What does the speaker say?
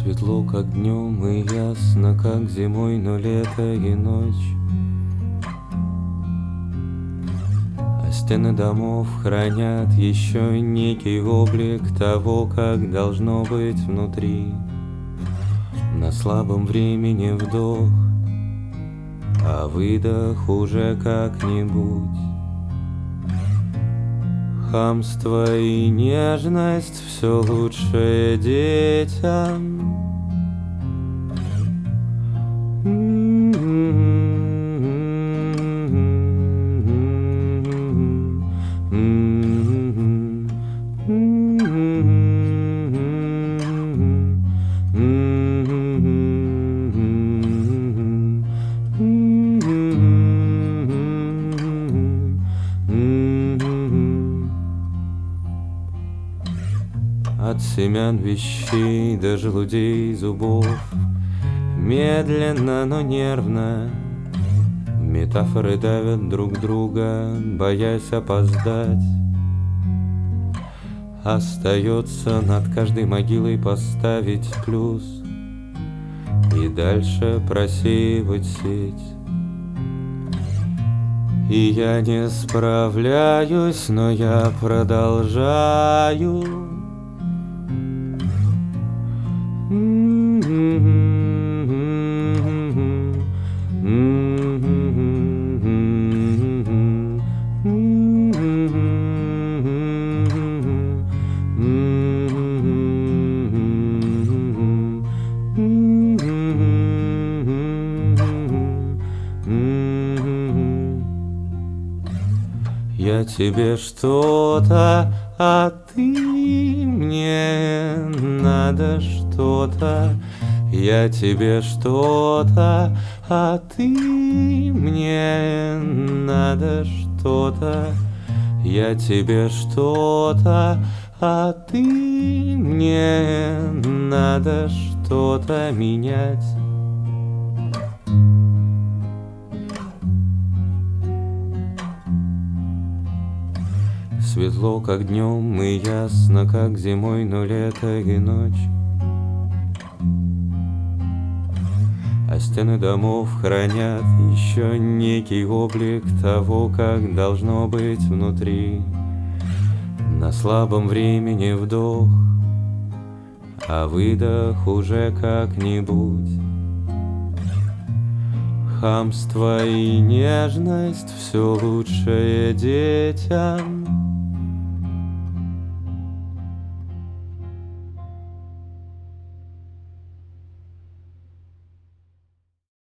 Светло, как днем, и ясно, как зимой, но лето и ночь. А стены домов хранят еще некий облик того, как должно быть внутри. На слабом времени вдох, а выдох уже как-нибудь. Хамство и нежность все лучшее детям. От семян вещей до желудей зубов, медленно, но нервно метафоры давят друг друга, боясь опоздать. Остается над каждой могилой поставить плюс и дальше просеивать сеть. И я не справляюсь, но я продолжаю. Я тебе что-то, а ты мне надо что-то. Я тебе что-то, а ты мне надо что-то. Я тебе что-то, а ты мне надо что-то менять. Светло, как днем, и ясно, как зимой, но лето и ночь. А стены домов хранят еще некий облик того, как должно быть внутри. На слабом времени вдох, а выдох уже как-нибудь. Хамство и нежность все лучшее детям.